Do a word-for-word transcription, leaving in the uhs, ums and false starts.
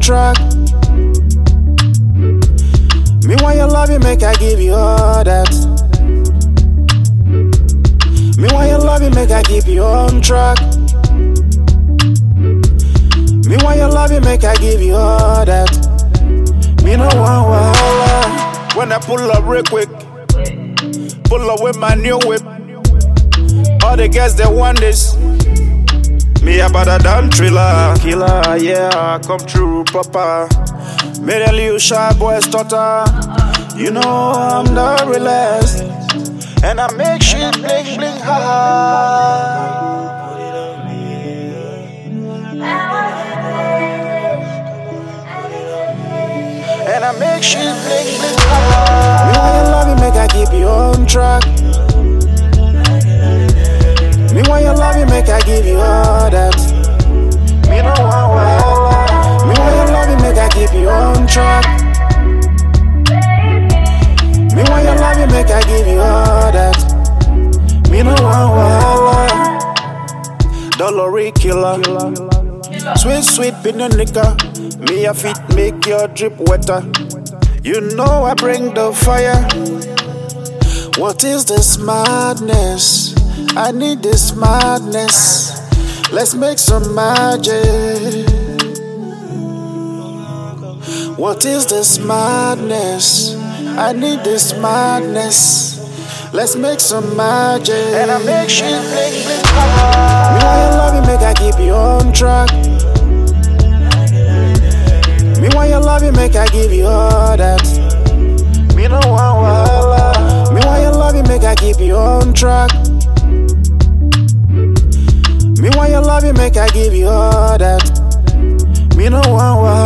track. Me want your love, you make I give you all that. Me want your love, you make I keep you on track. Me want your love, you make I give you all that. Me no want wahala. When I pull up real quick, pull up with my new whip. All the girls they want this. Me about a damn thriller, killer, yeah, come true proper. Made a little shy boy stutter. You know I'm the realest, and I make shit bling bling ha ha. And I make shit bling bling ha ha. Me want your love, you make I keep you on track. Me want your love, you make I give you all that. Me no want wahala. Me want your love, you make I keep you on track. Me want your love, you make I give you all that. Me no want wahala. Dollar killer, sweet sweet pinanica. Me a fit make your drip wetter. You know I bring the fire. What is this madness? I need this madness. Let's make some magic. What is this madness? I need this madness. Let's make some magic. And I make shit bling bling. Me want your love, you make I keep you on track. Me want your love, you make I give you all that. Me no want wahala. Me want your love, you make I keep you on track. Me want your love, you make I give you all that. Me no want wahala.